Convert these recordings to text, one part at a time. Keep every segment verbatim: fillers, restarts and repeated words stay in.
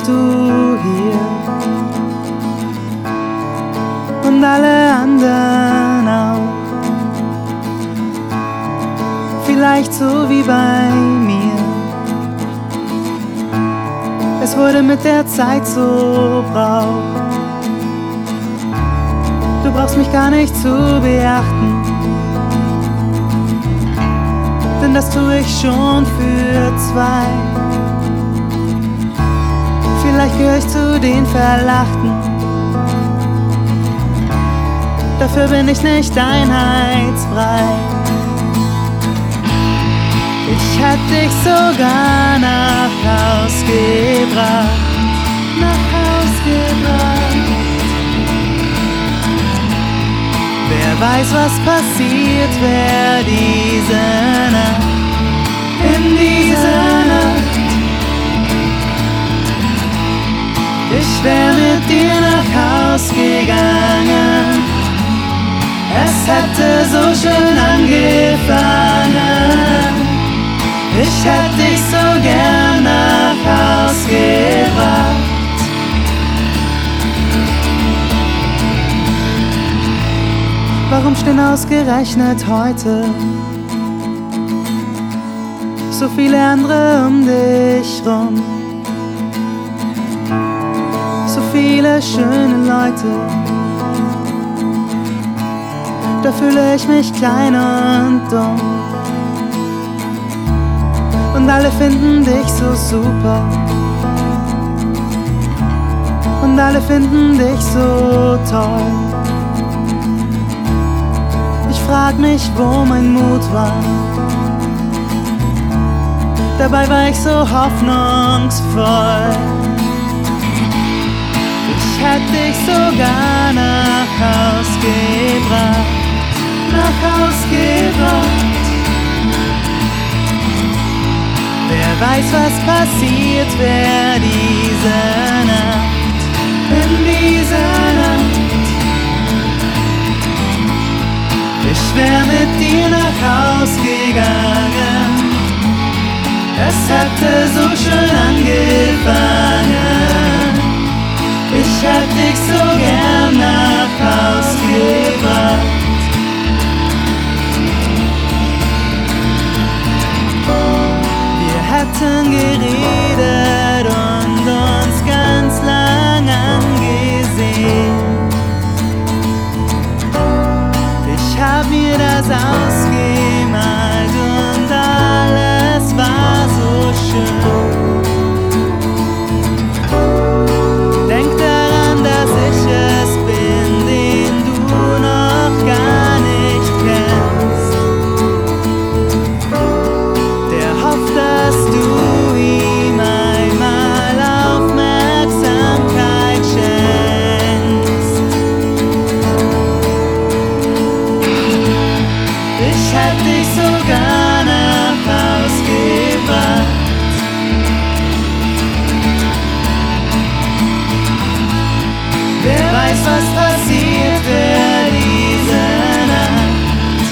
bist du hier und alle anderen auch. Vielleicht so wie bei mir. Es wurde mit der Zeit so brauch. Du brauchst mich gar nicht zu beachten, denn das tue ich schon für zwei. Vielleicht gehöre ich zu den Verlachten, dafür bin ich nicht einheitsbrei. Ich hätte dich sogar nach Haus gebracht, nach Haus gebracht. Wer weiß, was passiert wäre diese Nacht, in dieser Nacht. Ich wär mit dir nach Haus gegangen, es hätte so schön angefangen. Ich hätte dich so gern nach Haus gebracht. Warum stehen ausgerechnet heute so viele andere um dich rum? So viele schöne Leute, da fühle ich mich klein und dumm. Und alle finden dich so super, und alle finden dich so toll. Ich frag mich, wo mein Mut war, dabei war ich so hoffnungsvoll. Ich hätte dich sogar nach Haus gebracht, nach Haus gebracht. Wer weiß, was passiert wär diese Nacht, in dieser Nacht. Ich wär mit dir nach Haus gegangen, es hätte so schön angefangen. Ich hätte dich so gern nach Haus gebracht. Wir hätten geredet und uns ganz lang angesehen. Ich hab mir das ausgemalt und alles war so schön. Denk daran, dass ich es bin, den du noch gar nicht kennst. Der hofft, dass du ihm einmal Aufmerksamkeit schenkst. Ich hätte dich sogar nach Haus gebracht. Wer weiß, was passiert wär diese Nacht.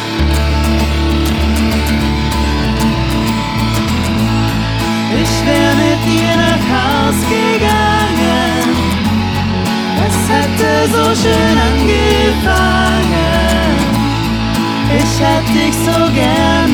Ich wär mit dir nach Haus gegangen, es hätte so schön angefangen. Ich hätte dich so gern